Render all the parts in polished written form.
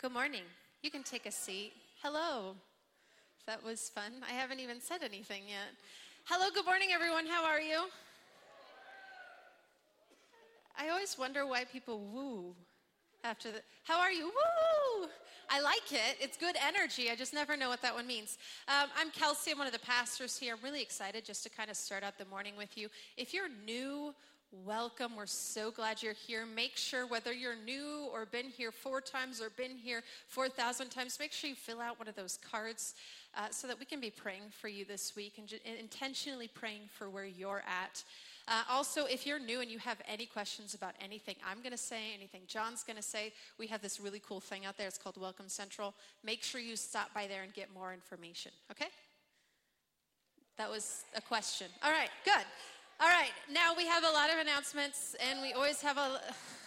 Good morning. You can take a seat. Hello. That was fun. I haven't even said anything yet. Hello, good morning, everyone. How are you? I always wonder why people woo after the, how are you? Woo! I like it. It's good energy. I just never know what that one means. I'm Kelsey. I'm one of the pastors here. I'm really excited just to kind of start out the morning with you. If you're new, welcome. We're so glad you're here. Make sure whether you're new or been here 4 times or been here 4,000 times, make sure you fill out one of those cards so that we can be praying for you this week and intentionally praying for where you're at. Also, if you're new and you have any questions about anything I'm going to say, anything John's going to say, we have this really cool thing out there. It's called Welcome Central. Make sure you stop by there and get more information, okay? That was a question. All right, good. All right, now we have a lot of announcements, and we always have a...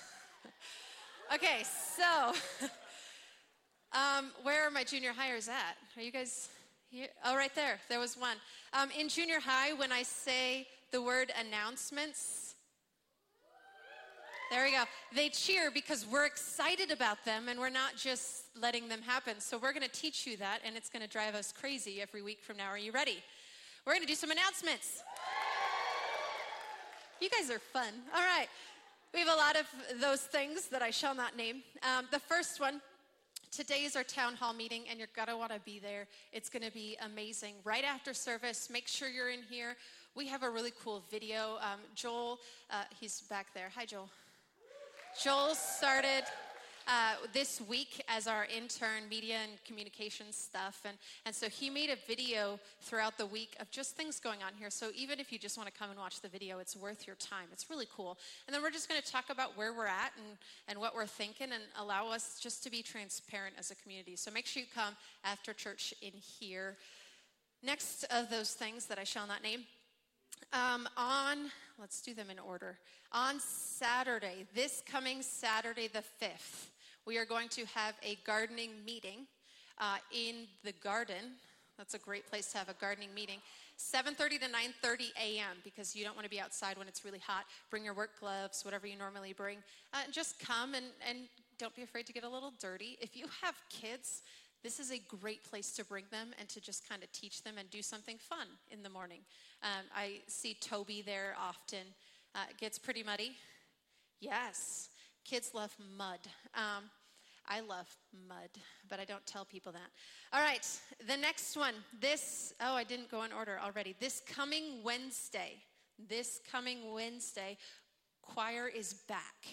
Okay, so, where are my junior hires at? Are you guys here? Oh, right there. There was one. In junior high, when I say the word announcements, there we go. They cheer because we're excited about them, and we're not just letting them happen. So we're going to teach you that, and it's going to drive us crazy every week from now. Are you ready? We're going to do some announcements. You guys are fun. All right. We have a lot of those things that I shall not name. The first one, today is our town hall meeting, and you're going to want to be there. It's going to be amazing. Right after service, make sure you're in here. We have a really cool video. Joel, he's back there. Hi, Joel. Joel started this week as our intern, media and communications stuff. And so he made a video throughout the week of just things going on here. So even if you just want to come and watch the video, it's worth your time. It's really cool. And then we're just going to talk about where we're at and what we're thinking and allow us just to be transparent as a community. So make sure you come after church in here. Next of those things that I shall not name, let's do them in order. On Saturday, this coming Saturday the 5th, we are going to have a gardening meeting in the garden. That's a great place to have a gardening meeting. 7:30 to 9:30 a.m. because you don't want to be outside when it's really hot. Bring your work gloves, whatever you normally bring. Just come and don't be afraid to get a little dirty. If you have kids, this is a great place to bring them and to just kind of teach them and do something fun in the morning. I see Toby there often. It gets pretty muddy. Yes, kids love mud. I love mud, but I don't tell people that. All right, the next one. I didn't go in order already. This coming Wednesday, choir is back.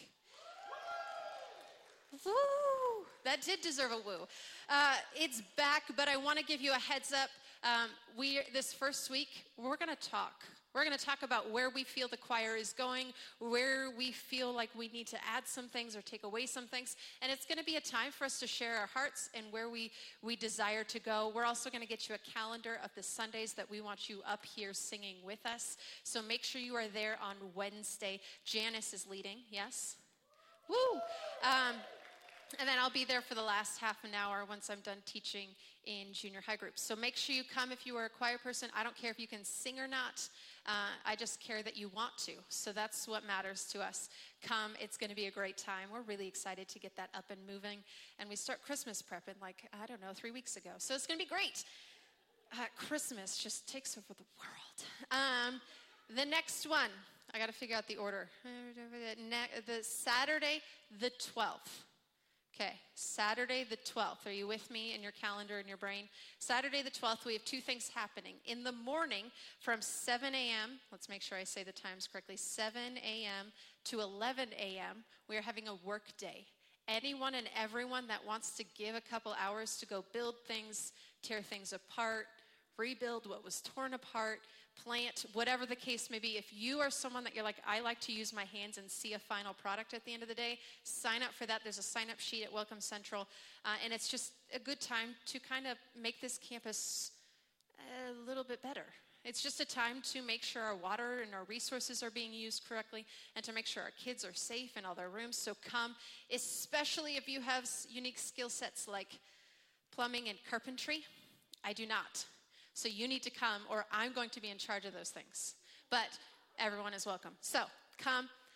Woo! That did deserve a woo. It's back, but I want to give you a heads up. This first week, we're going to talk. We're going to talk about where we feel the choir is going, where we feel like we need to add some things or take away some things. And it's going to be a time for us to share our hearts and where we desire to go. We're also going to get you a calendar of the Sundays that we want you up here singing with us. So make sure you are there on Wednesday. Janice is leading, yes? Woo! And then I'll be there for the last half an hour once I'm done teaching in junior high groups. So make sure you come if you are a choir person. I don't care if you can sing or not. I just care that you want to. So that's what matters to us. Come. It's going to be a great time. We're really excited to get that up and moving. And we start Christmas prepping 3 weeks ago. So it's going to be great. Christmas just takes over the world. The next one. I got to figure out the order. The Saturday the 12th. Okay, Saturday the 12th. Are you with me in your calendar, in your brain? Saturday the 12th, we have 2 things happening. In the morning from 7 a.m., let's make sure I say the times correctly, 7 a.m. to 11 a.m., we are having a work day. Anyone and everyone that wants to give a couple hours to go build things, tear things apart, rebuild what was torn apart, plant, whatever the case may be. If you are someone that you're like, I like to use my hands and see a final product at the end of the day, sign up for that. There's a sign-up sheet at Welcome Central, and it's just a good time to kind of make this campus a little bit better. It's just a time to make sure our water and our resources are being used correctly and to make sure our kids are safe in all their rooms. So come, especially if you have unique skill sets like plumbing and carpentry. I do not. So you need to come, or I'm going to be in charge of those things. But everyone is welcome. So come.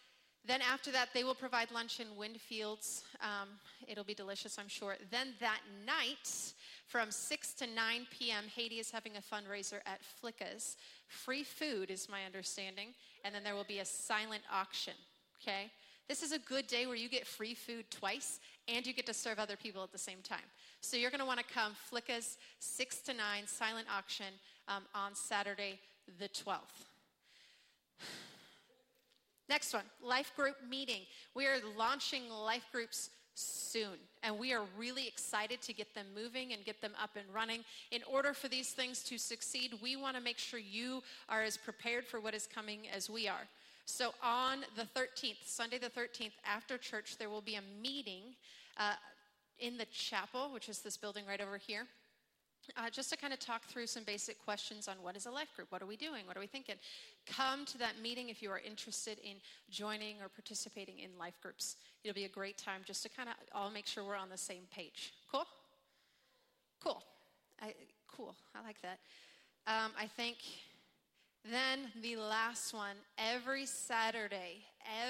Then after that, they will provide lunch in Windfields. It'll be delicious, I'm sure. Then that night, from 6 to 9 p.m., Haiti is having a fundraiser at Flicka's. Free food is my understanding. And then there will be a silent auction, okay? This is a good day where you get free food twice, and you get to serve other people at the same time. So you're going to want to come. Flicka's 6 to 9, silent auction on Saturday the 12th. Next one, life group meeting. We are launching life groups soon, and we are really excited to get them moving and get them up and running. In order for these things to succeed, we want to make sure you are as prepared for what is coming as we are. So on the 13th, Sunday the 13th, after church, there will be a meeting in the chapel, which is this building right over here. Just to kind of talk through some basic questions on what is a life group, what are we doing, what are we thinking. Come to that meeting if you are interested in joining or participating in life groups. It'll be a great time just to kind of all make sure we're on the same page. Cool? Cool. I like that. I think then the last one, every Saturday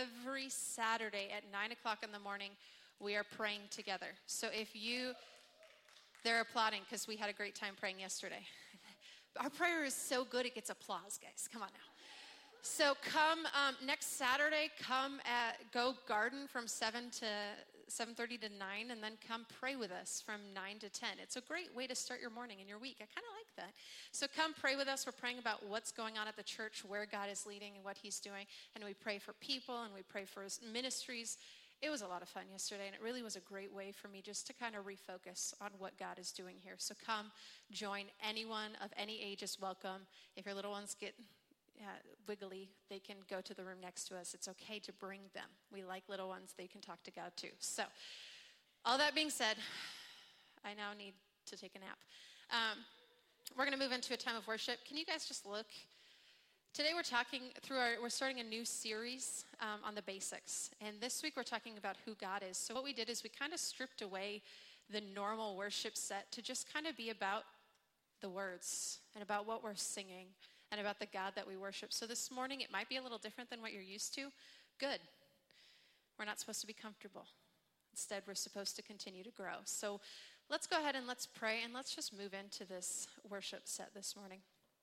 at 9 o'clock in the morning, we are praying together. So if you... They're applauding because we had a great time praying yesterday. Our prayer is so good it gets applause, guys. Come on now. So come next Saturday, go garden from 7 to 7:30 to 9, and then come pray with us from 9 to 10. It's a great way to start your morning and your week. I kind of like that. So come pray with us. We're praying about what's going on at the church, where God is leading and what he's doing. And we pray for people and we pray for his ministries. It was a lot of fun yesterday, and it really was a great way for me just to kind of refocus on what God is doing here. So come join. Anyone of any age is welcome. If your little ones get wiggly, they can go to the room next to us. It's okay to bring them. We like little ones. They can talk to God too. So all that being said, I now need to take a nap. We're going to move into a time of worship. Can you guys just look? Today we're starting a new series on the basics. And this week we're talking about who God is. So what we did is we kind of stripped away the normal worship set to just kind of be about the words and about what we're singing and about the God that we worship. So this morning it might be a little different than what you're used to. Good. We're not supposed to be comfortable. Instead, we're supposed to continue to grow. So let's go ahead and let's pray, and let's just move into this worship set this morning.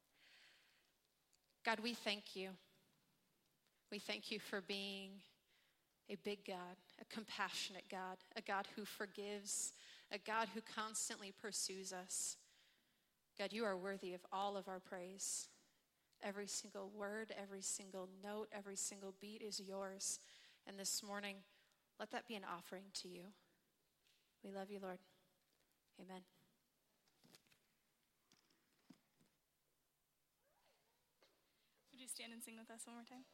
God, we thank you. We thank you for being a big God, a compassionate God, a God who forgives, a God who constantly pursues us. God, you are worthy of all of our praise. Every single word, every single note, every single beat is yours. And this morning, let that be an offering to you. We love you, Lord. Amen. Would you stand and sing with us one more time?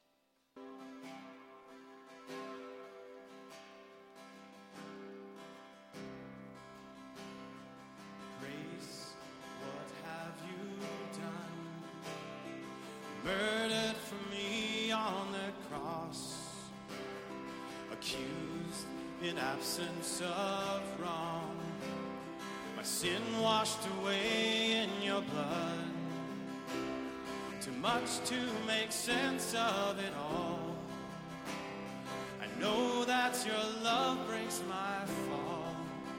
Grace, what have you done? Murdered for me on the cross, accused in absence of wrong, my sin washed away in your blood. Too much to make sense of it all. I know that your love breaks my fall.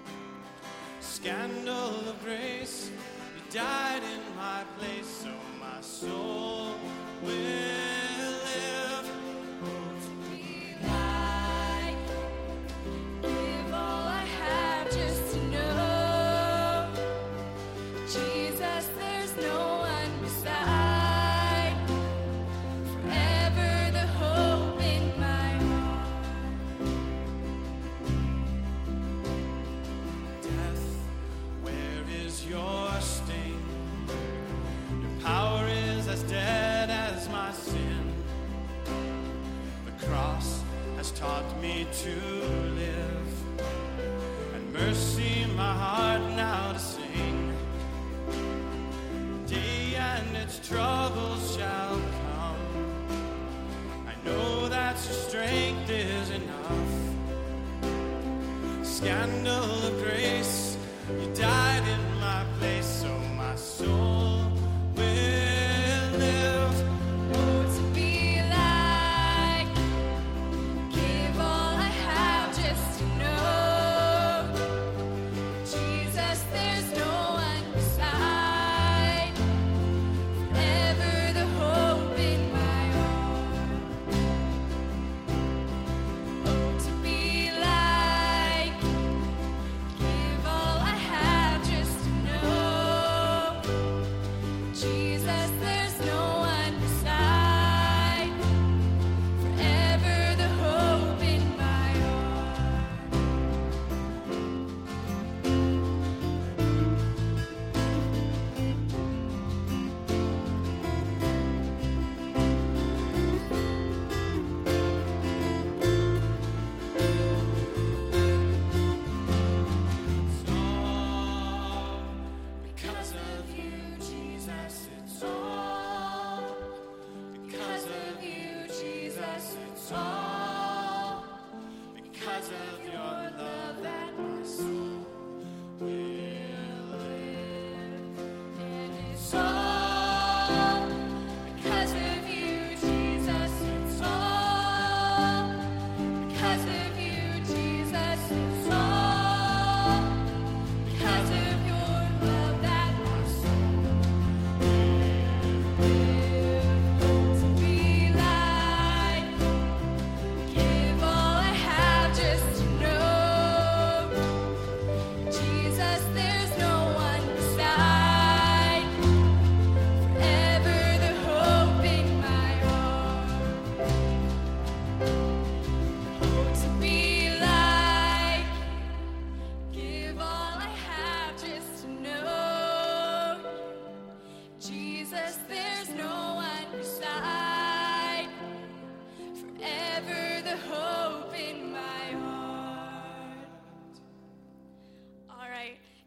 Scandal of grace, you died in my place, so my soul will live. To be like, give all I have just to know, Jesus, there's no one beside. Forever the hope in my heart. Death, where is your sting? Your power is as dead as my sin. The cross has taught me to live, and mercy my heart now to sing. Day and its troubles shall come. I know that your strength is enough. Scandal of grace, you died in my place, so my soul will live. Oh, to be like,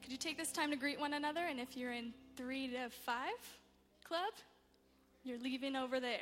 Could you take this time to greet one another? And if you're in 3 to 5 club, you're leaving over there.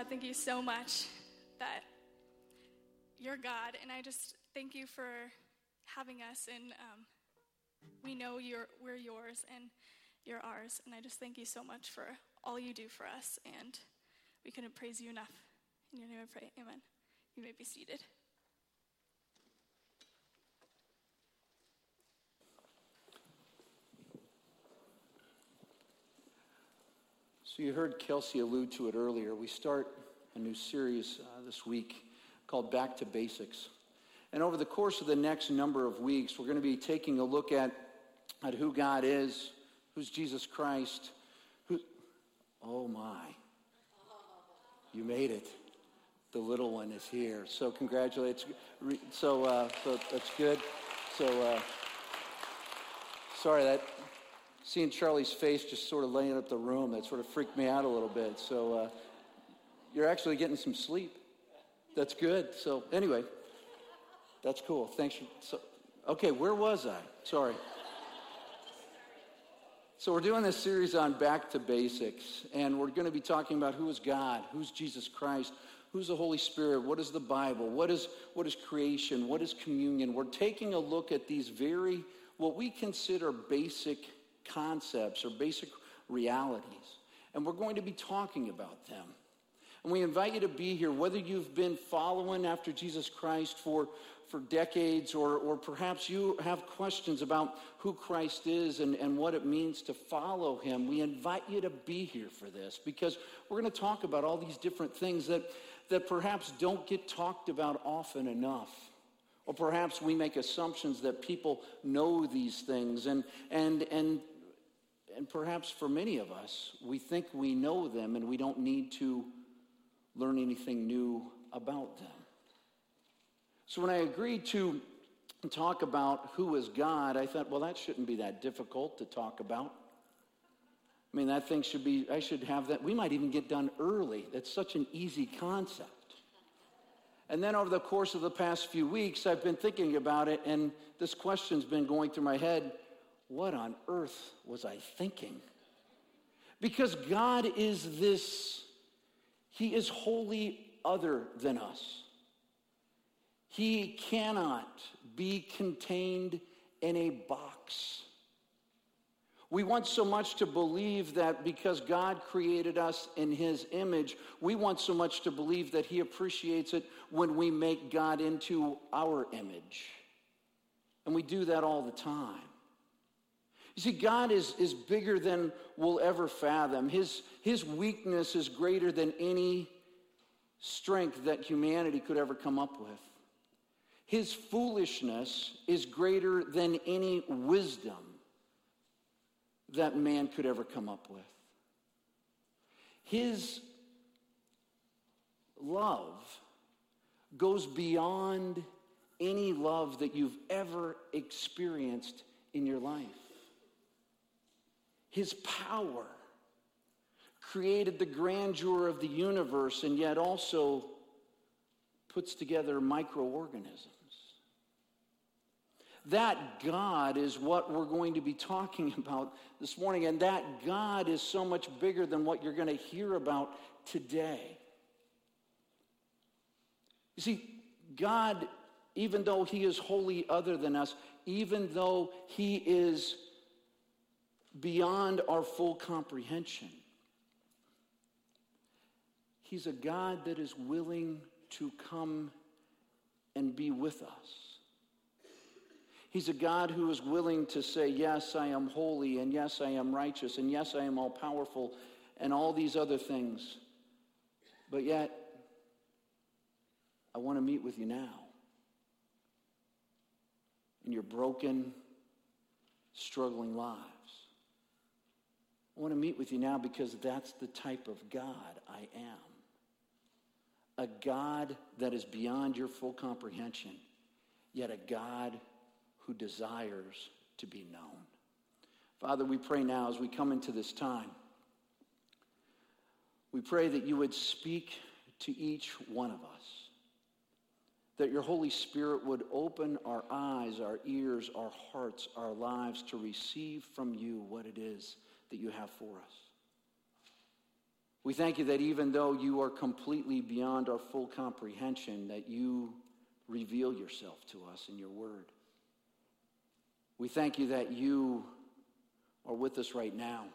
God, thank you so much that you're God, and I just thank you for having us, and we know we're yours, and you're ours, and I just thank you so much for all you do for us, and we couldn't praise you enough. In your name I pray, amen. You may be seated. So you heard Kelsey allude to it earlier. We start a new series this week called Back to Basics. And over the course of the next number of weeks, we're going to be taking a look at who God is, who's Jesus Christ, oh my, you made it. The little one is here. So congratulations. So that's good. So sorry that seeing Charlie's face just sort of laying up the room, that sort of freaked me out a little bit. So you're actually getting some sleep. That's good. So anyway, that's cool. Thanks. Okay, where was I? Sorry. So we're doing this series on Back to Basics, and we're going to be talking about who is God, who's Jesus Christ, who's the Holy Spirit, what is the Bible, what is creation, what is communion. We're taking a look at these what we consider basic concepts or basic realities, and we're going to be talking about them. And we invite you to be here, whether you've been following after Jesus Christ for decades, or perhaps you have questions about who Christ is and what it means to follow him. We invite you to be here for this, because we're going to talk about all these different things that perhaps don't get talked about often enough. Or perhaps we make assumptions that people know these things, and perhaps for many of us, we think we know them and we don't need to learn anything new about them. So when I agreed to talk about who is God, I thought, well, that shouldn't be that difficult to talk about. I mean, that thing I should have that. We might even get done early. That's such an easy concept. And then over the course of the past few weeks, I've been thinking about it, and this question's been going through my head. What on earth was I thinking? Because God is he is wholly other than us. He cannot be contained in a box. We want so much to believe that because God created us in his image, we want so much to believe that he appreciates it when we make God into our image. And we do that all the time. You see, God is bigger than we'll ever fathom. His weakness is greater than any strength that humanity could ever come up with. His foolishness is greater than any wisdom that man could ever come up with. His love goes beyond any love that you've ever experienced in your life. His power created the grandeur of the universe and yet also puts together microorganisms. That God is what we're going to be talking about this morning, and that God is so much bigger than what you're going to hear about today. You see, God, even though he is wholly other than us, even though he is beyond our full comprehension, he's a God that is willing to come and be with us. He's a God who is willing to say, yes, I am holy, and yes, I am righteous, and yes, I am all powerful, and all these other things. But yet, I want to meet with you now. In your broken, struggling lives. I want to meet with you now because that's the type of God I am. A God that is beyond your full comprehension, yet a God who desires to be known. Father, we pray now as we come into this time, we pray that you would speak to each one of us, that your Holy Spirit would open our eyes, our ears, our hearts, our lives to receive from you what it is that you have for us. We thank you that even though you are completely beyond our full comprehension, that you reveal yourself to us in your word. We thank you that you are with us right now.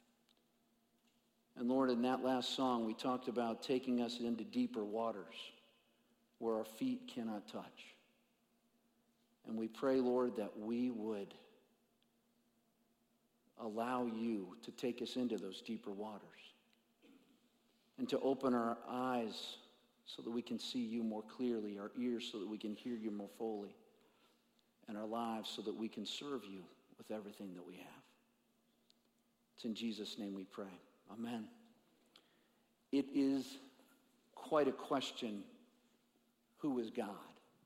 And Lord, in that last song, we talked about taking us into deeper waters where our feet cannot touch. And we pray, Lord, that we would allow you to take us into those deeper waters and to open our eyes so that we can see you more clearly, our ears so that we can hear you more fully, and our lives so that we can serve you with everything that we have. It's in Jesus' name we pray. Amen. It is quite a question, who is God?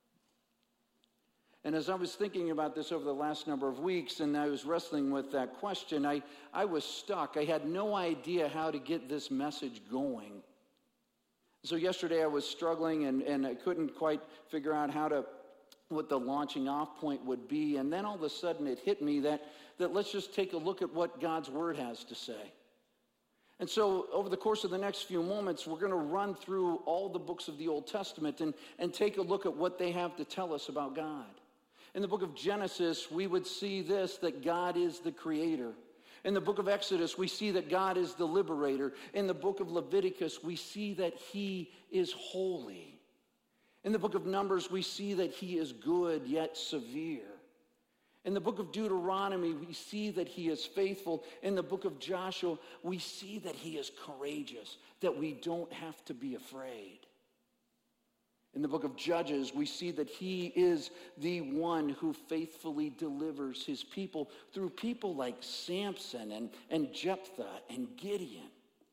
And as I was thinking about this over the last number of weeks, and I was wrestling with that question, I was stuck. I had no idea how to get this message going. So yesterday I was struggling, and I couldn't quite figure out what the launching off point would be. And then all of a sudden it hit me that let's just take a look at what God's word has to say. And so over the course of the next few moments, we're going to run through all the books of the Old Testament and take a look at what they have to tell us about God. In the book of Genesis, we would see this, that God is the creator. In the book of Exodus, we see that God is the liberator. In the book of Leviticus, we see that he is holy. In the book of Numbers, we see that he is good yet severe. In the book of Deuteronomy, we see that he is faithful. In the book of Joshua, we see that he is courageous, that we don't have to be afraid. In the book of Judges, we see that he is the one who faithfully delivers his people through people like Samson and Jephthah and Gideon.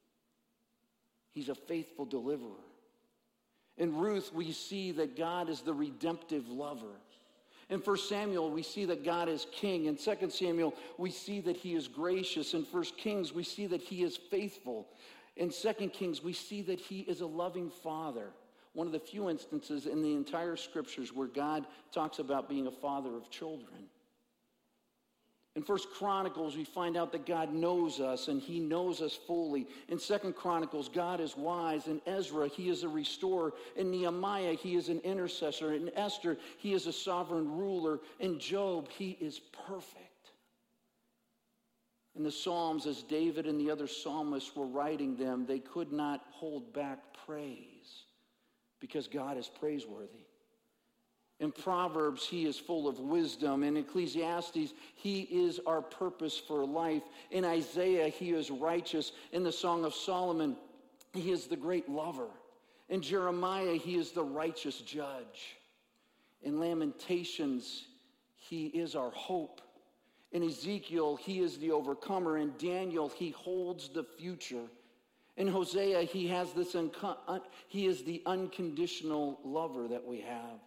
He's a faithful deliverer. In Ruth, we see that God is the redemptive lover. In 1 Samuel, we see that God is king. In 2 Samuel, we see that he is gracious. In 1 Kings, we see that he is faithful. In 2 Kings, we see that he is a loving father. One of the few instances in the entire scriptures where God talks about being a father of children. In 1 Chronicles, we find out that God knows us and he knows us fully. In 2 Chronicles, God is wise. In Ezra, he is a restorer. In Nehemiah, he is an intercessor. In Esther, he is a sovereign ruler. In Job, he is perfect. In the Psalms, as David and the other psalmists were writing them, they could not hold back praise because God is praiseworthy. In Proverbs, he is full of wisdom. In Ecclesiastes, he is our purpose for life. In Isaiah, he is righteous. In the Song of Solomon, he is the great lover. In Jeremiah, he is the righteous judge. In Lamentations, he is our hope. In Ezekiel, he is the overcomer. In Daniel, he holds the future. In Hosea, he is the unconditional lover that we have.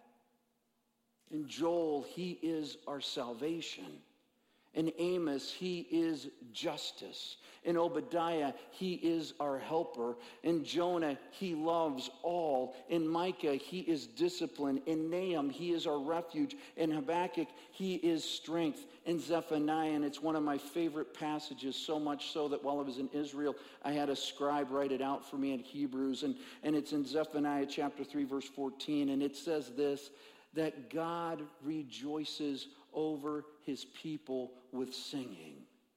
In Joel, he is our salvation. In Amos, he is justice. In Obadiah, he is our helper. In Jonah, he loves all. In Micah, he is discipline. In Nahum, he is our refuge. In Habakkuk, he is strength. In Zephaniah, and it's one of my favorite passages, so much so that while I was in Israel, I had a scribe write it out for me in Hebrews. And it's in Zephaniah chapter 3, verse 14. And it says this, that God rejoices over his people with singing.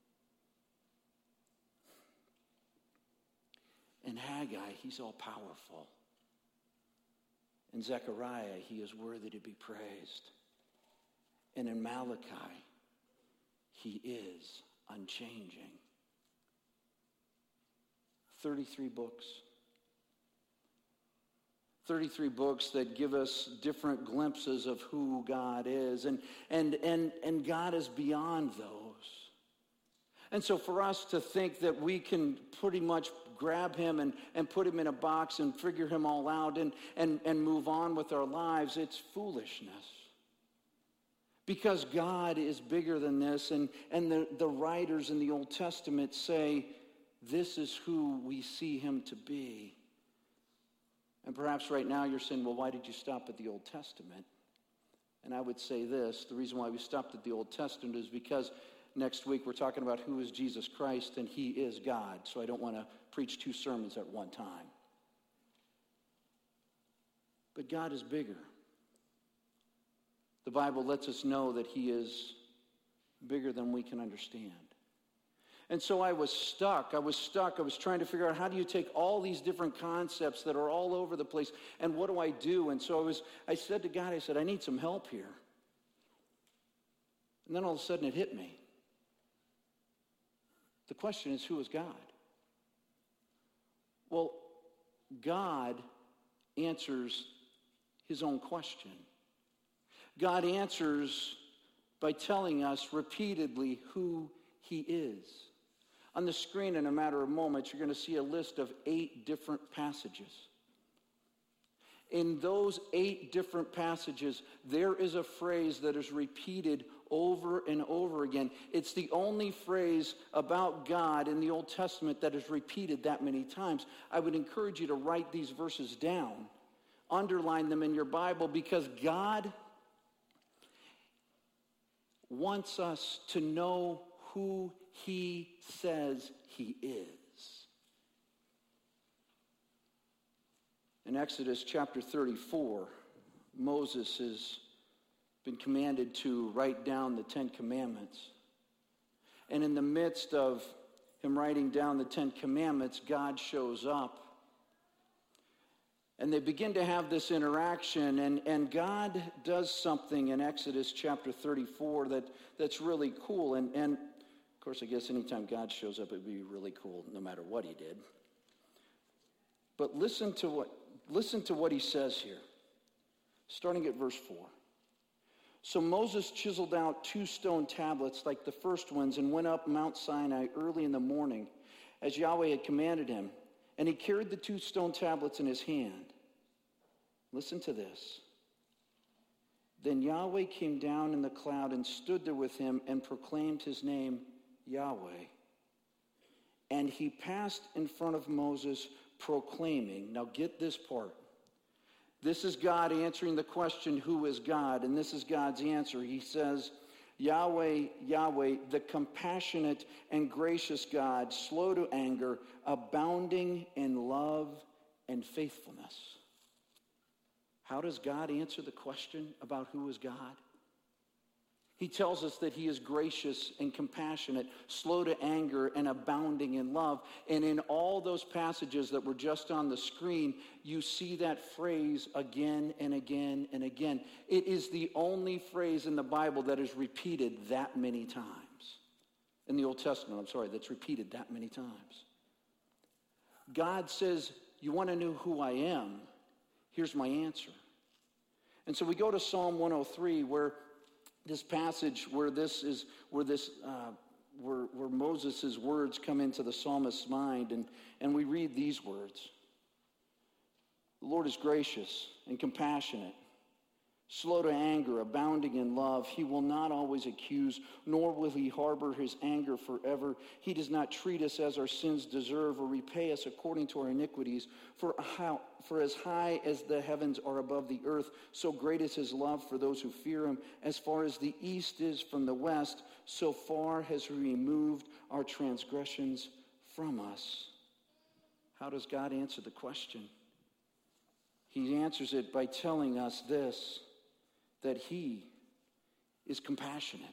In Haggai, he's all powerful. In Zechariah, he is worthy to be praised. And in Malachi, he is unchanging. 33 books. 33 books that give us different glimpses of who God is. And God is beyond those. And so for us to think that we can pretty much grab him and put him in a box and figure him all out and move on with our lives, it's foolishness. Because God is bigger than this, and the writers in the Old Testament say, this is who we see him to be. And perhaps right now you're saying, well, why did you stop at the Old Testament? And I would say this, the reason why we stopped at the Old Testament is because next week we're talking about who is Jesus Christ, and he is God. So I don't want to preach 2 sermons at one time. But God is bigger. The Bible lets us know that he is bigger than we can understand. And so I was stuck. I was trying to figure out, how do you take all these different concepts that are all over the place, and what do I do? And so I said to God, I need some help here. And then all of a sudden it hit me. The question is, who is God? Well, God answers his own question. God answers by telling us repeatedly who he is. On the screen in a matter of moments, you're going to see a list of 8 different passages. In those 8 different passages, there is a phrase that is repeated over and over again. It's the only phrase about God in the Old Testament that is repeated that many times. I would encourage you to write these verses down, underline them in your Bible, because God wants us to know who he says he is. In Exodus chapter 34, Moses has been commanded to write down the 10 Commandments. And in the midst of him writing down the 10 Commandments, God shows up. And they begin to have this interaction, and God does something in Exodus chapter 34 that's really cool. And of course, I guess anytime God shows up, it would be really cool no matter what he did. But listen to what he says here, starting at verse 4. So Moses chiseled out 2 stone tablets like the first ones and went up Mount Sinai early in the morning, as Yahweh had commanded him. And he carried the 2 stone tablets in his hand. Listen to this. Then Yahweh came down in the cloud and stood there with him and proclaimed his name, Yahweh. And he passed in front of Moses proclaiming. Now get this part. This is God answering the question, who is God? And this is God's answer. He says, Yahweh, Yahweh, the compassionate and gracious God, slow to anger, abounding in love and faithfulness. How does God answer the question about who is God? He tells us that he is gracious and compassionate, slow to anger, and abounding in love. And in all those passages that were just on the screen, you see that phrase again and again and again. It is the only phrase in the Bible that is repeated that many times. In the Old Testament, that's repeated that many times. God says, you want to know who I am? Here's my answer. And so we go to Psalm 103, where this passage, where Moses' words come into the psalmist's mind, and we read these words. The Lord is gracious and compassionate, slow to anger, abounding in love. He will not always accuse, nor will he harbor his anger forever. He does not treat us as our sins deserve or repay us according to our iniquities. For as high as the heavens are above the earth, so great is his love for those who fear him. As far as the east is from the west, so far has he removed our transgressions from us. How does God answer the question? He answers it by telling us this, that he is compassionate.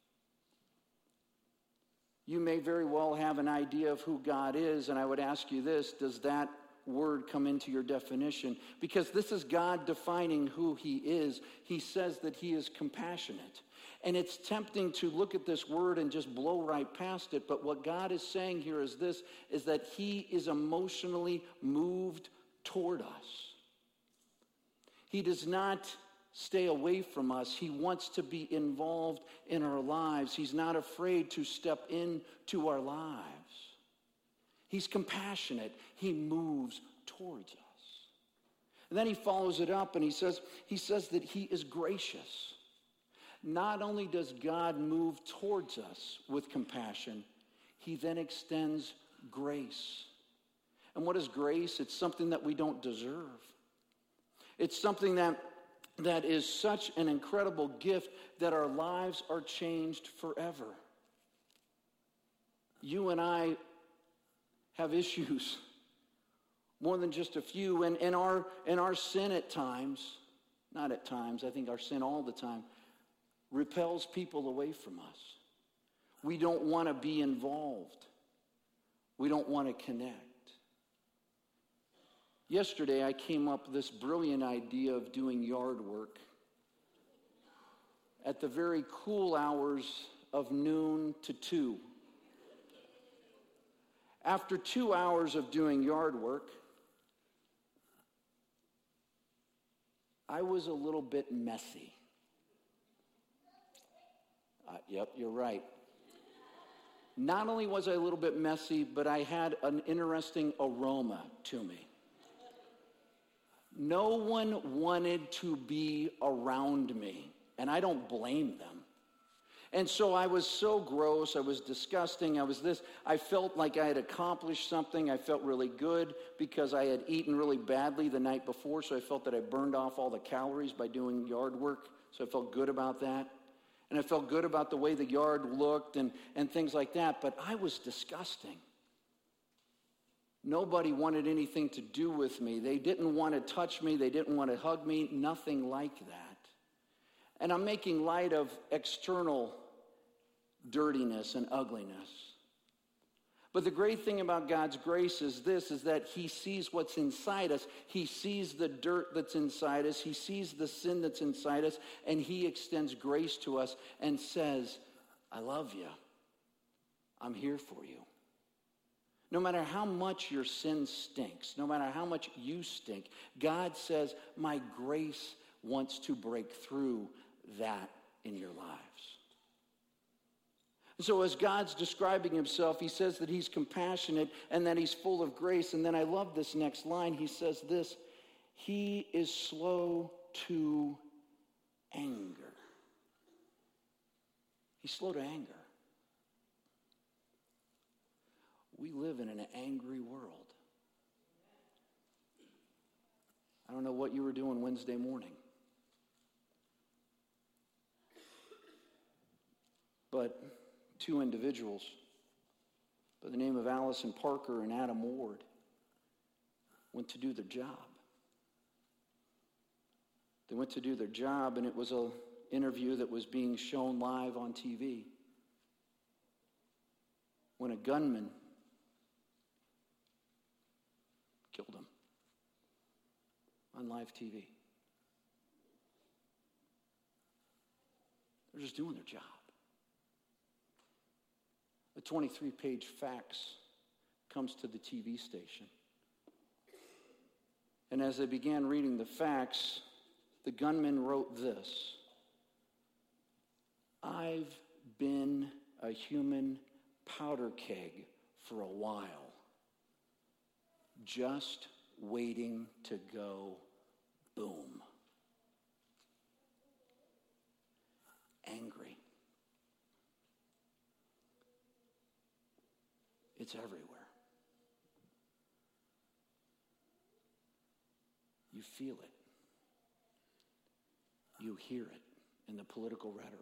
You may very well have an idea of who God is, and I would ask you this, does that word come into your definition? Because this is God defining who he is. He says that he is compassionate. And it's tempting to look at this word and just blow right past it, but what God is saying here is this, is that he is emotionally moved toward us. He does not stay away from us. He wants to be involved in our lives. He's not afraid to step into our lives. He's compassionate. He moves towards us. And then he follows it up and he says that he is gracious. Not only does God move towards us with compassion, he then extends grace. And what is grace? It's something that we don't deserve. It's something that is such an incredible gift that our lives are changed forever. You and I have issues, more than just a few, and our sin at times, not at times, I think our sin all the time, repels people away from us. We don't want to be involved. We don't want to connect. Yesterday, I came up with this brilliant idea of doing yard work at the very cool hours of noon to 2. After 2 hours of doing yard work, I was a little bit messy. Yep, you're right. Not only was I a little bit messy, but I had an interesting aroma to me. No one wanted to be around me, and I don't blame them. And so I was so gross, I was disgusting, I felt like I had accomplished something. I felt really good because I had eaten really badly the night before, so I felt that I burned off all the calories by doing yard work, so I felt good about that. And I felt good about the way the yard looked and things like that, but I was disgusting. Nobody wanted anything to do with me. They didn't want to touch me. They didn't want to hug me. Nothing like that. And I'm making light of external dirtiness and ugliness. But the great thing about God's grace is this, is that he sees what's inside us. He sees the dirt that's inside us. He sees the sin that's inside us. And he extends grace to us and says, I love you. I'm here for you. No matter how much your sin stinks, no matter how much you stink, God says, my grace wants to break through that in your lives. So as God's describing himself, he says that he's compassionate and that he's full of grace. And then I love this next line. He says this, he is slow to anger. He's slow to anger. We live in an angry world. I don't know what you were doing Wednesday morning. But two individuals by the name of Allison Parker and Adam Ward went to do their job. They went to do their job, and it was an interview that was being shown live on TV when a gunman killed them on live TV. They're just doing their job. A 23-page fax comes to the TV station. And as they began reading the fax, the gunman wrote this: I've been a human powder keg for a while, just waiting to go boom. Angry. It's everywhere. You feel it. You hear it in the political rhetoric.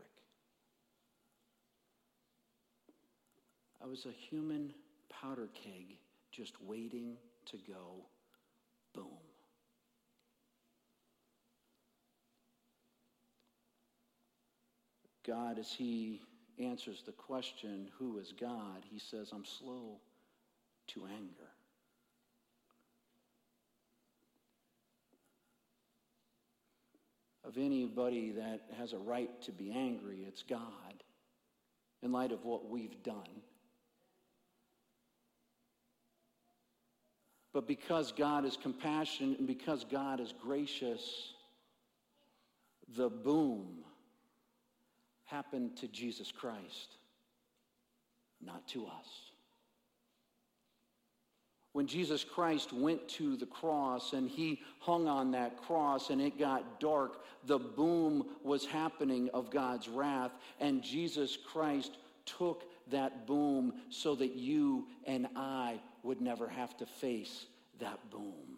I was a human powder keg just waiting to go boom. God, as he answers the question, who is God? He says, I'm slow to anger. Of anybody that has a right to be angry, it's God, in light of what we've done. But because God is compassionate and because God is gracious, the boom happened to Jesus Christ, not to us. When Jesus Christ went to the cross and he hung on that cross and it got dark, the boom was happening of God's wrath, and Jesus Christ took that boom so that you and I would never have to face that boom.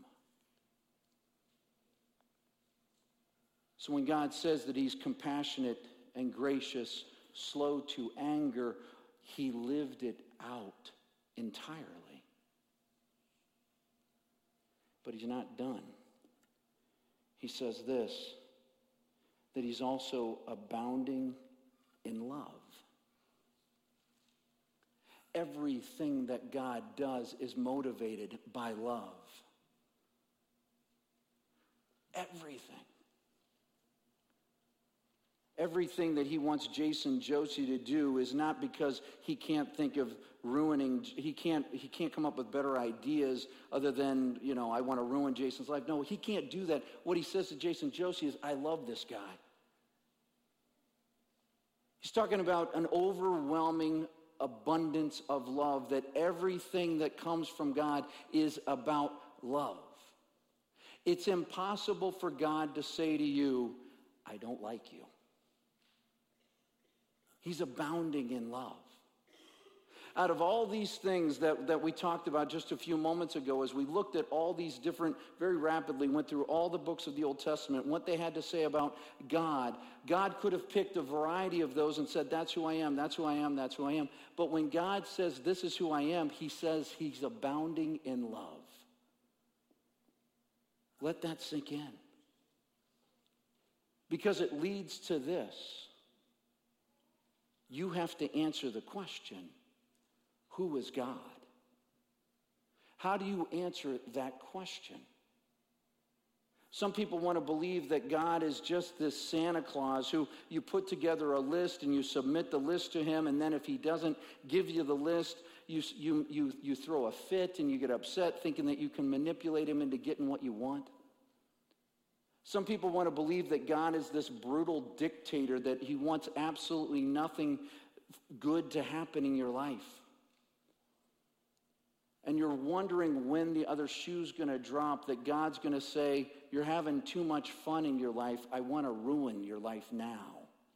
So when God says that he's compassionate and gracious, slow to anger, he lived it out entirely. But he's not done. He says this, that he's also abounding in love. Everything that God does is motivated by love. Everything. Everything that he wants Jason Josie to do is not because he can't think of ruining, he can't come up with better ideas other than, I want to ruin Jason's life. No, he can't do that. What he says to Jason Josie is, I love this guy. He's talking about an overwhelming abundance of love, that everything that comes from God is about love. It's impossible for God to say to you, I don't like you. He's abounding in love. Out of all these things that we talked about just a few moments ago, as we looked at all these different, very rapidly went through all the books of the Old Testament, what they had to say about God, God could have picked a variety of those and said, that's who I am, that's who I am, that's who I am. But when God says, this is who I am, he says he's abounding in love. Let that sink in. Because it leads to this. You have to answer the question, who is God? How do you answer that question? Some people want to believe that God is just this Santa Claus who you put together a list and you submit the list to him, and then if he doesn't give you the list, you throw a fit and you get upset thinking that you can manipulate him into getting what you want. Some people want to believe that God is this brutal dictator, that he wants absolutely nothing good to happen in your life. And you're wondering when the other shoe's going to drop, that God's going to say, you're having too much fun in your life. I want to ruin your life now.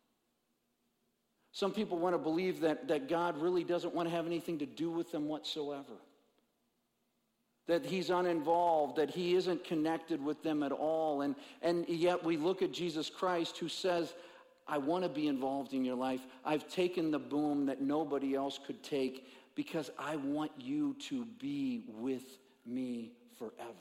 Some people want to believe that God really doesn't want to have anything to do with them whatsoever. That he's uninvolved, that he isn't connected with them at all. And yet we look at Jesus Christ, who says, I want to be involved in your life. I've taken the boom that nobody else could take because I want you to be with me forever.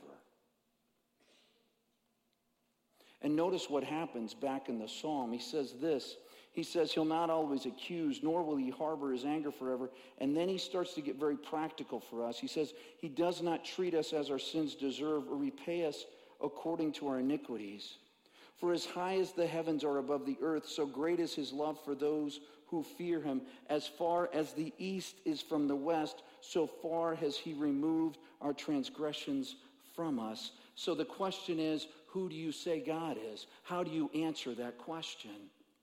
And notice what happens back in the psalm. He says this. He says he'll not always accuse, nor will he harbor his anger forever. And then he starts to get very practical for us. He says he does not treat us as our sins deserve or repay us according to our iniquities. For as high as the heavens are above the earth, so great is his love for those who fear him. As far as the east is from the west, so far has he removed our transgressions from us. So the question is, who do you say God is? How do you answer that question?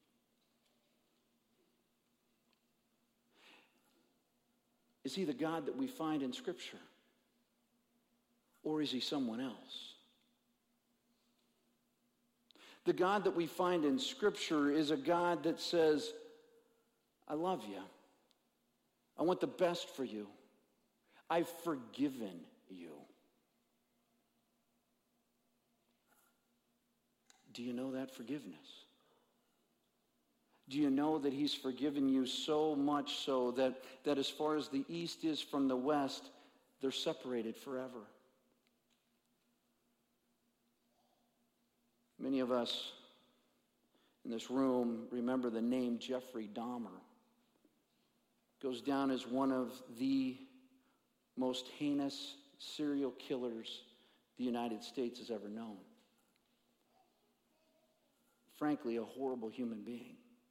Is he the God that we find in Scripture? Or is he someone else? The God that we find in Scripture is a God that says, I love you. I want the best for you. I've forgiven you. Do you know that forgiveness? Do you know that he's forgiven you so much so that as far as the east is from the west, they're separated forever? Many of us in this room remember the name Jeffrey Dahmer. Goes down as one of the most heinous serial killers the United States has ever known. Frankly, a horrible human being.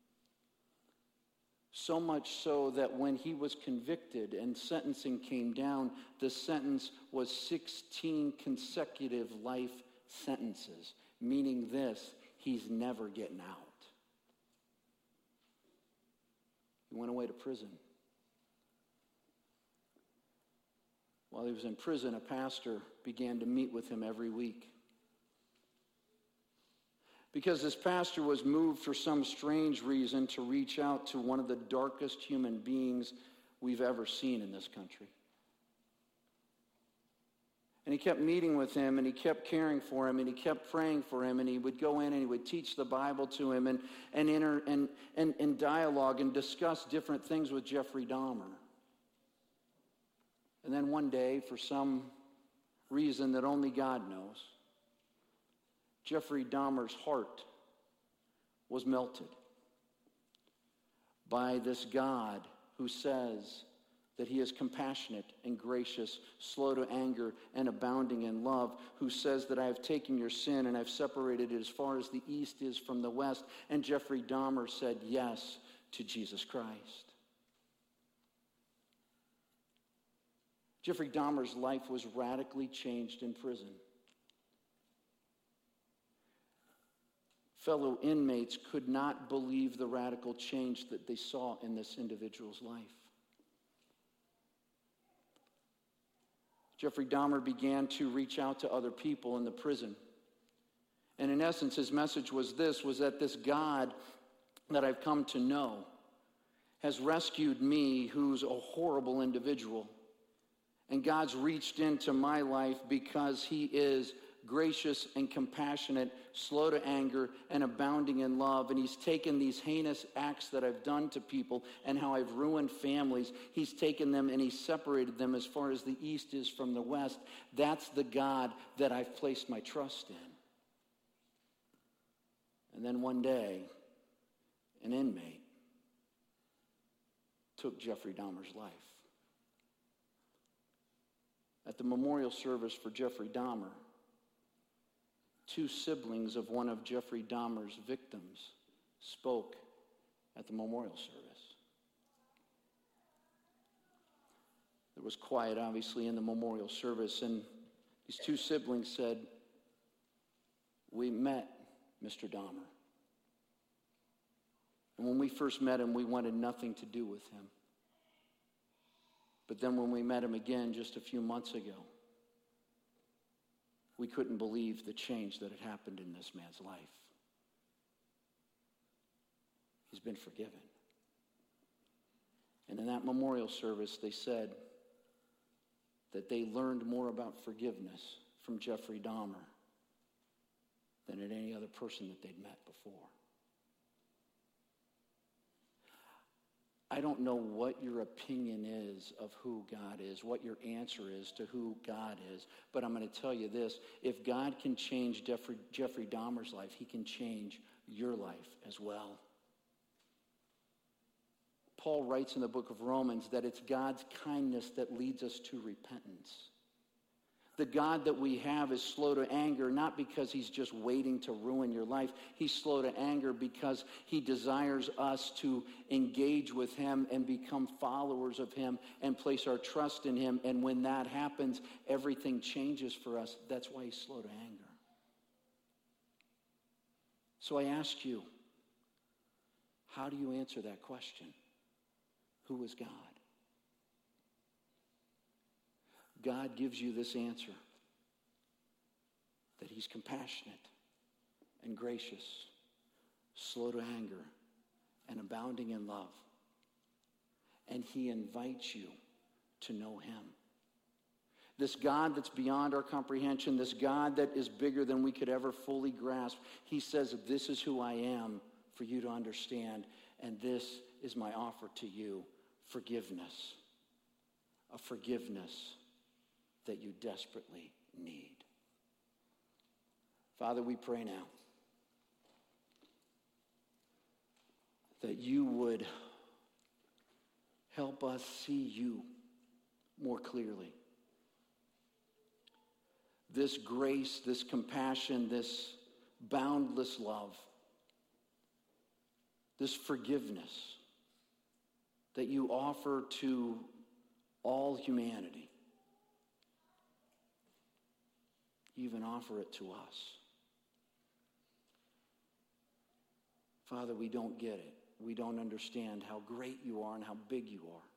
So much so that when he was convicted and sentencing came down, the sentence was 16 consecutive life sentences, meaning this, he's never getting out. He went away to prison. While he was in prison, a pastor began to meet with him every week. Because this pastor was moved for some strange reason to reach out to one of the darkest human beings we've ever seen in this country. And he kept meeting with him, and he kept caring for him, and he kept praying for him, and he would go in and he would teach the Bible to him and dialogue and discuss different things with Jeffrey Dahmer. And then one day, for some reason that only God knows, Jeffrey Dahmer's heart was melted by this God who says that he is compassionate and gracious, slow to anger, and abounding in love, who says that I have taken your sin and I've separated it as far as the east is from the west. And Jeffrey Dahmer said yes to Jesus Christ. Jeffrey Dahmer's life was radically changed in prison. Fellow inmates could not believe the radical change that they saw in this individual's life. Jeffrey Dahmer began to reach out to other people in the prison. And in essence, his message was that this God that I've come to know has rescued me, who's a horrible individual. And God's reached into my life because he is gracious and compassionate, slow to anger, and abounding in love. And he's taken these heinous acts that I've done to people and how I've ruined families. He's taken them and he's separated them as far as the east is from the west. That's the God that I've placed my trust in. And then one day, an inmate took Jeffrey Dahmer's life. At the memorial service for Jeffrey Dahmer, 2 siblings of one of Jeffrey Dahmer's victims spoke at the memorial service. There was quiet, obviously, in the memorial service, and these 2 siblings said, "We met Mr. Dahmer. And when we first met him, we wanted nothing to do with him. But then when we met him again just a few months ago, we couldn't believe the change that had happened in this man's life. He's been forgiven." And in that memorial service, they said that they learned more about forgiveness from Jeffrey Dahmer than at any other person that they'd met before. I don't know what your opinion is of who God is, what your answer is to who God is, but I'm going to tell you this. If God can change Jeffrey Dahmer's life, he can change your life as well. Paul writes in the book of Romans that it's God's kindness that leads us to repentance. The God that we have is slow to anger, not because he's just waiting to ruin your life. He's slow to anger because he desires us to engage with him and become followers of him and place our trust in him. And when that happens, everything changes for us. That's why he's slow to anger. So I ask you, how do you answer that question? Who is God? God gives you this answer, that he's compassionate and gracious, slow to anger, and abounding in love. And he invites you to know him. This God that's beyond our comprehension, this God that is bigger than we could ever fully grasp, he says, this is who I am for you to understand, and this is my offer to you, forgiveness. A forgiveness that you desperately need. Father, we pray now that you would help us see you more clearly. This grace, this compassion, this boundless love, this forgiveness that you offer to all humanity. You even offer it to us. Father, we don't get it. We don't understand how great you are and how big you are.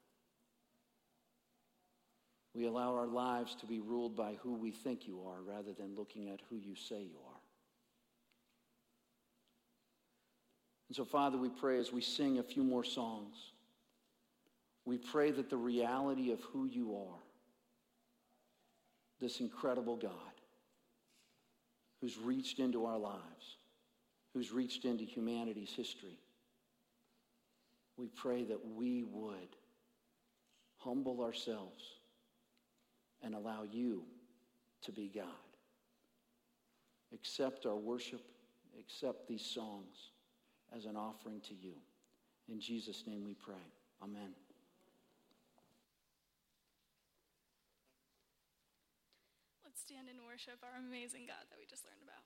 We allow our lives to be ruled by who we think you are rather than looking at who you say you are. And so, Father, we pray as we sing a few more songs, we pray that the reality of who you are this incredible God who's reached into our lives, who's reached into humanity's history. We pray that we would humble ourselves and allow you to be God. Accept our worship, accept these songs as an offering to you. In Jesus' name we pray. Amen. Let's stand and worship our amazing God that we just learned about.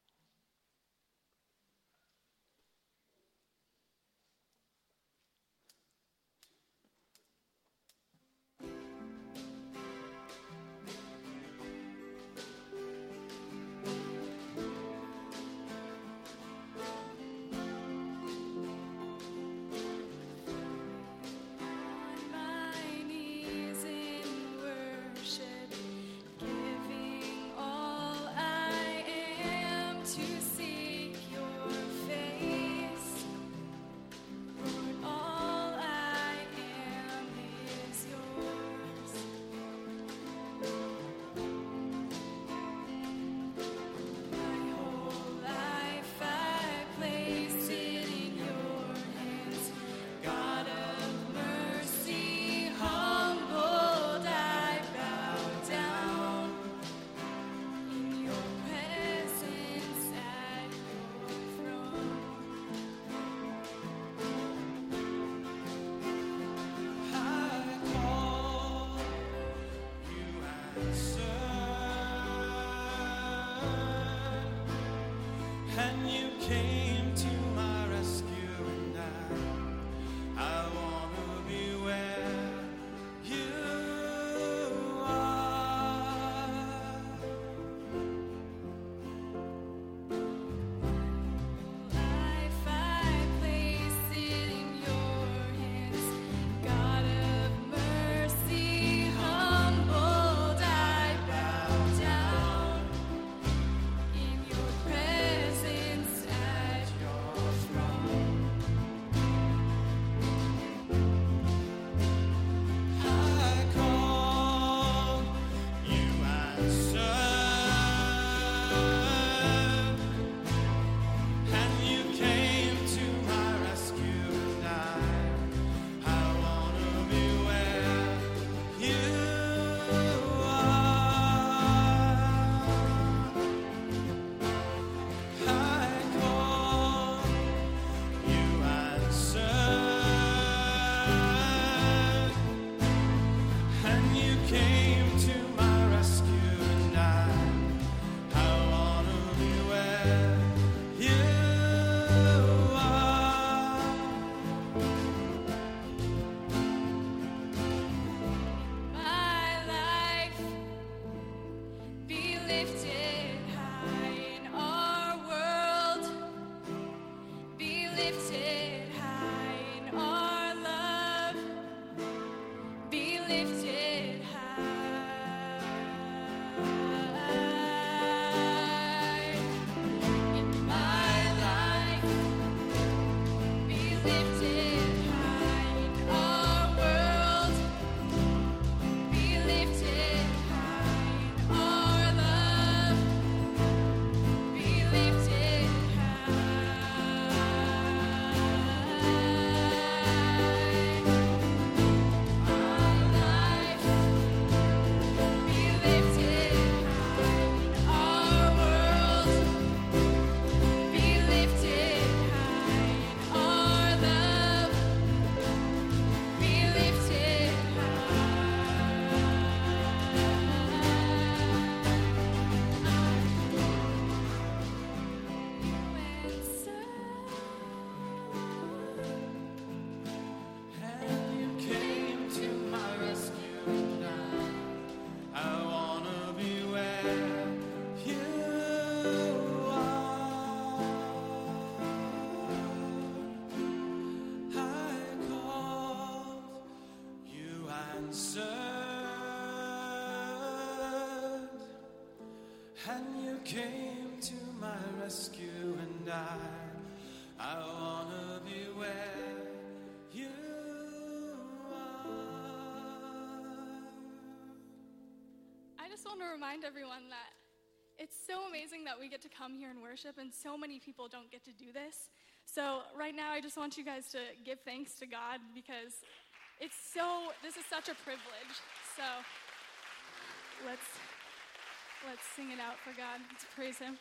And you came to my rescue, and I wanna be where you are. I just just want to remind everyone that it's so amazing that we get to come here and worship, and so many people don't get to do this. So right now, I just want you guys to give thanks to God, because this is such a privilege. So let's sing it out for God. Let's praise him.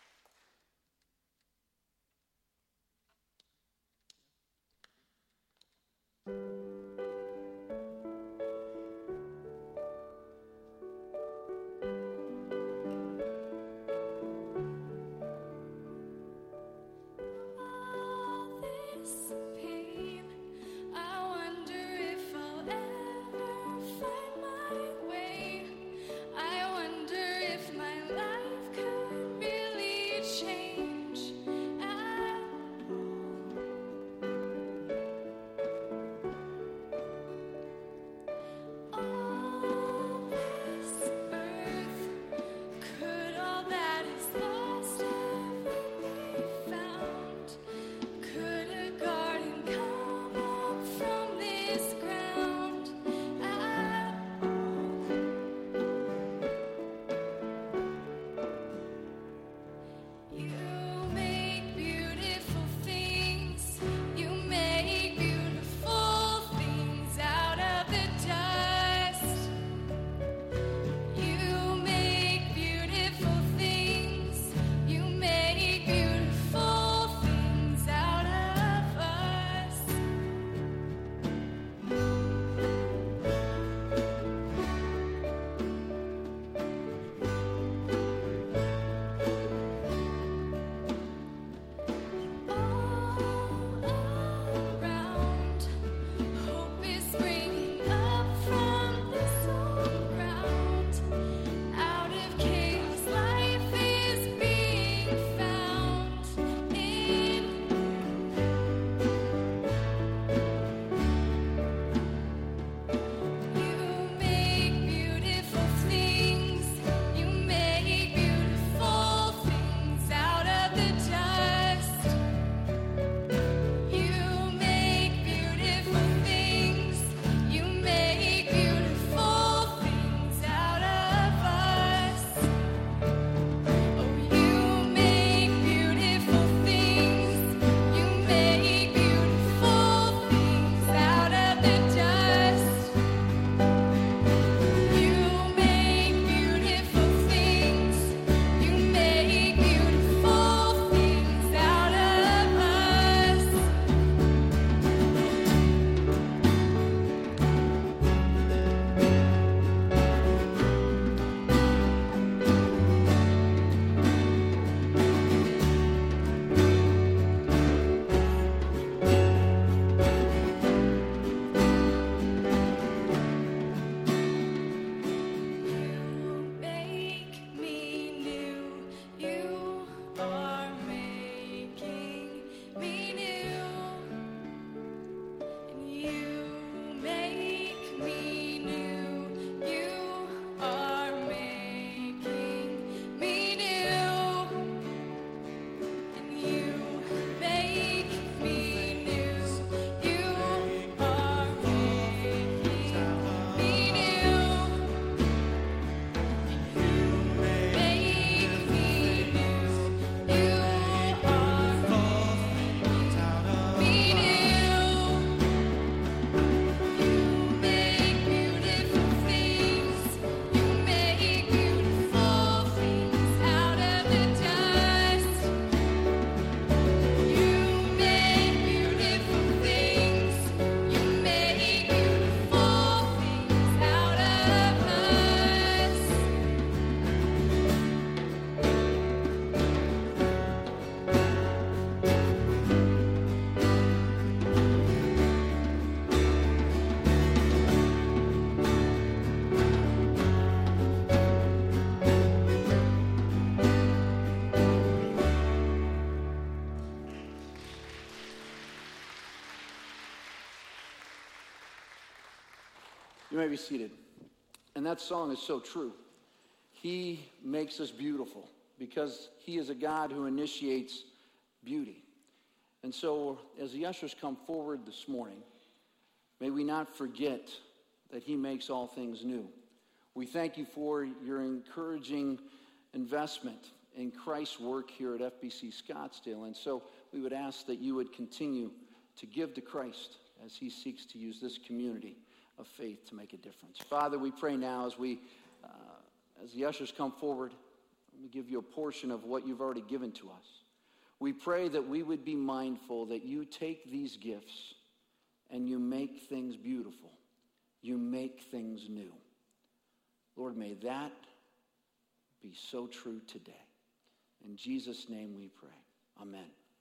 You may be seated. And that song is so true. He makes us beautiful because he is a God who initiates beauty. And so as the ushers come forward this morning, may we not forget that he makes all things new. We thank you for your encouraging investment in Christ's work here at FBC Scottsdale. And so we would ask that you would continue to give to Christ as he seeks to use this community of faith to make a difference. Father, we pray now as the ushers come forward, we give you a portion of what you've already given to us. We pray that we would be mindful that you take these gifts and you make things beautiful. You make things new. Lord, may that be so true today. In Jesus' name we pray. Amen.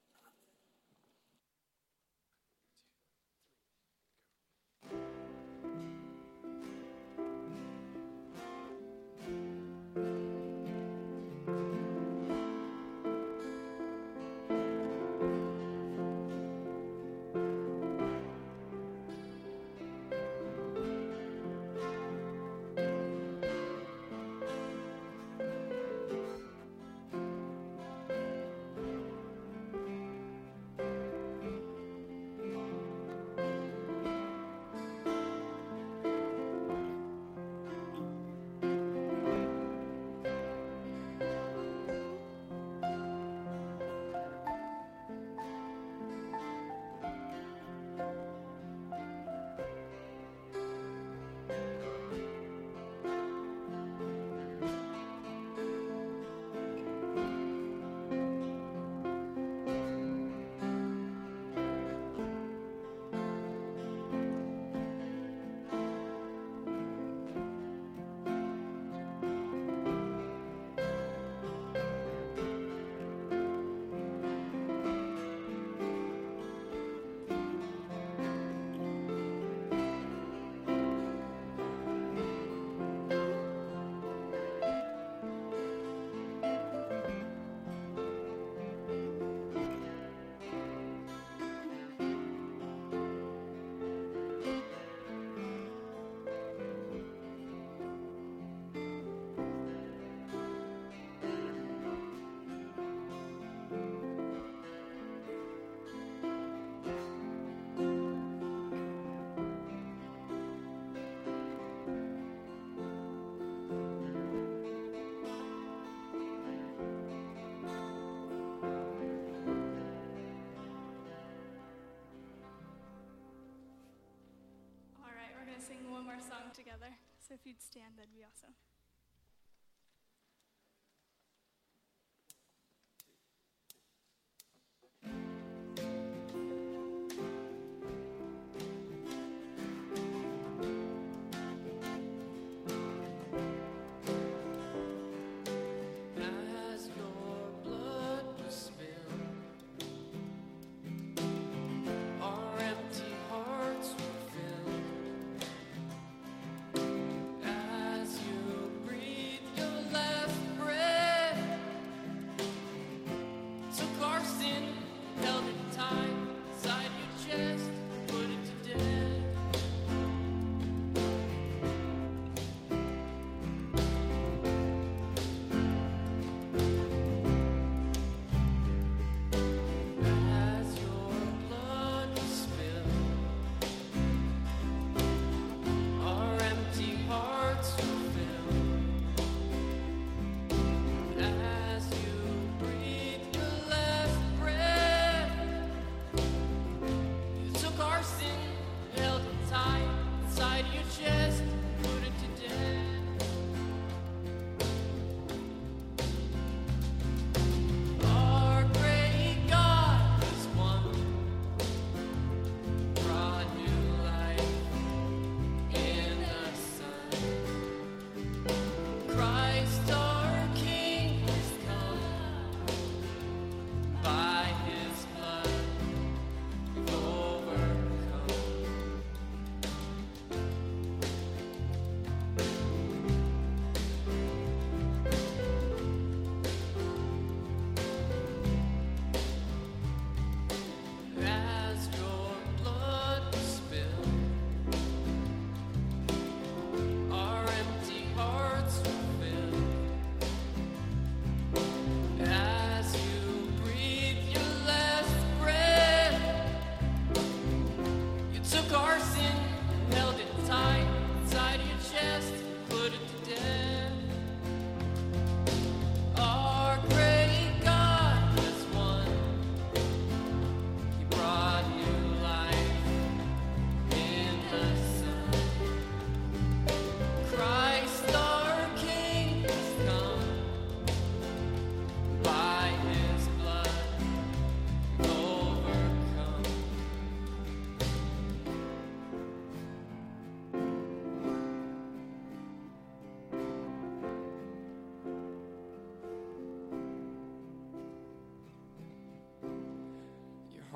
Sing one more song together. So if you'd stand, that'd be awesome. As you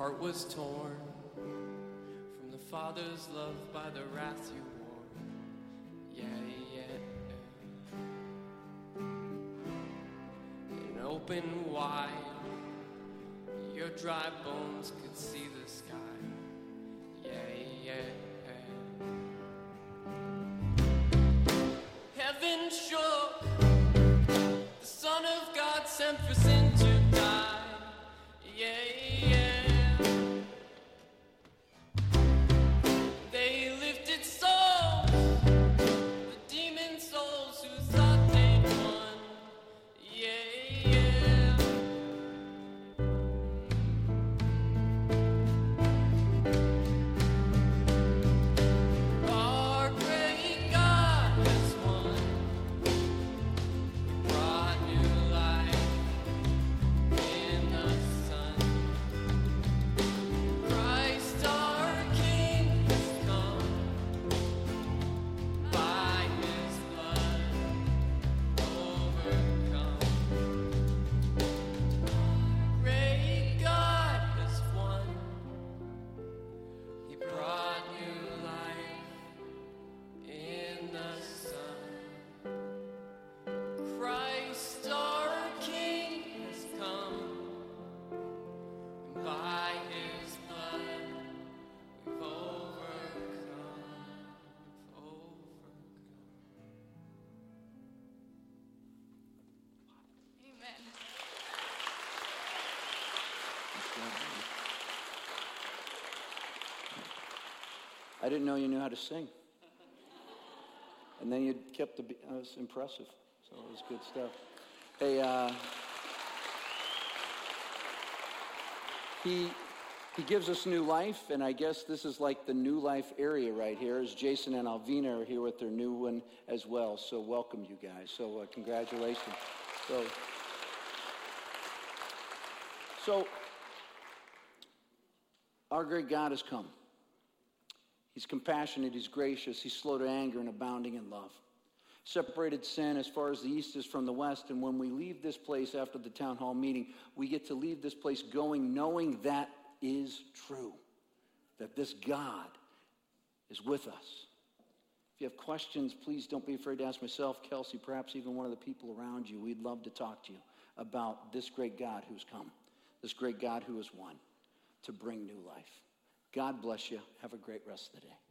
heart was torn from the Father's love by the wrath you wore. Yeah, yeah. And open wide, your dry bones could see the sky. Yeah, yeah. Heaven shook, the Son of God sent for sin to die. Yeah, yeah. They lifted souls, the demon souls who thought they'd won. Yeah, yeah. Our great God has won. He brought new life in the Son. Christ our King has come. By his blood overcome. Great God has won. He brought new life in the Son. Christ our King has come. And by his blood we've overcome. Amen. I didn't know you knew how to sing. And then you kept the beat. That was impressive. So it was good stuff. Hey, he gives us new life, and I guess this is like the new life area right here, as Jason and Alvina are here with their new one as well. So welcome, you guys. So congratulations. So our great God has come. He's compassionate, he's gracious, he's slow to anger and abounding in love. Separated sin as far as the east is from the west, and when we leave this place after the town hall meeting, we get to leave this place going knowing that is true, that this God is with us. If you have questions, please don't be afraid to ask myself, Kelsey, perhaps even one of the people around you. We'd love to talk to you about this great God who's come, this great God who has won to bring new life. God bless you. Have a great rest of the day.